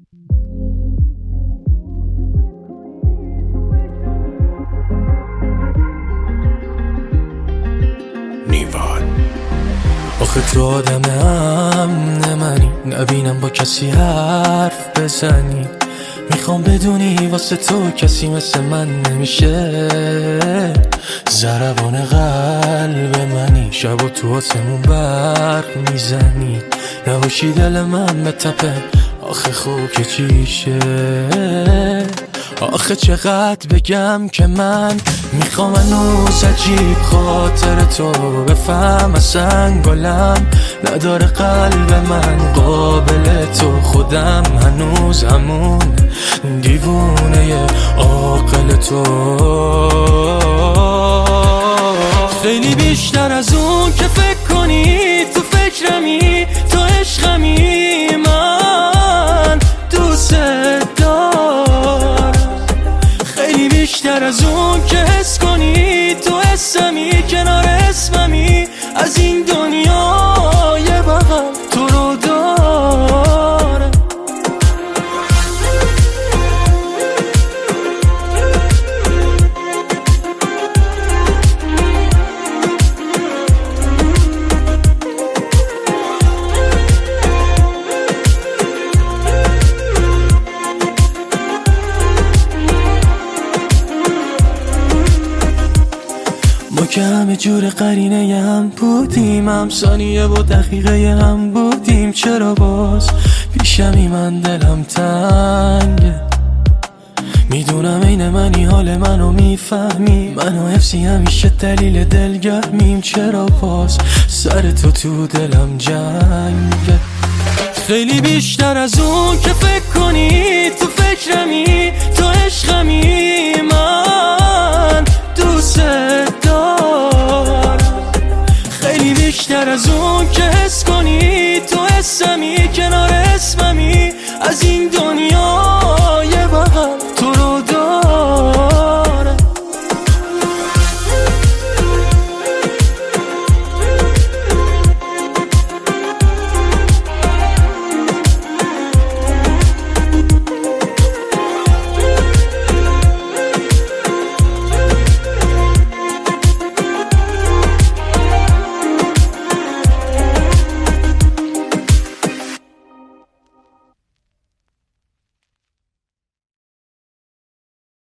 آخه تو آدم امن منی، نبینم با کسی حرف بزنی. میخوام بدونی واسه تو کسی مثل من نمیشه. ضربان قلب منی، شب و تو آسمون برق میزنی. نباشی دل من بتپه، آخه خوب که چیشه. آخه چقدر بگم که من میخوام هنوز عجیب خاطر تو بفهم. اصلا گلم نداره قلب من قابل تو. خودم هنوز همون دیوونه عاقل تو. خیلی بیشتر از اون که فکر کنی، تو فکرمی، تو عشقمی. من دوست دارم خیلی بیشتر از اون که حس کنی، تو حسمی، کنار اسممی. از این دنیای بغل تو رو دارم. ما که همه جور قرینه هم بودیم، هم ثانیه و دقیقه هم بودیم. چرا باز پیشمی من دلم تنگه؟ میدونم این منی، حال منو میفهمی. منو حفظی همیشه دلیل دلگرمیم. چرا باز سر تو دلم جنگه؟ خیلی بیشتر از اون که فکر کنی، تو فکرمی، تو عشقمی. من دوست دارم خیلی بیشتر از اون که حس کنی، تو حسمی، کنار اسممی. از این دنیا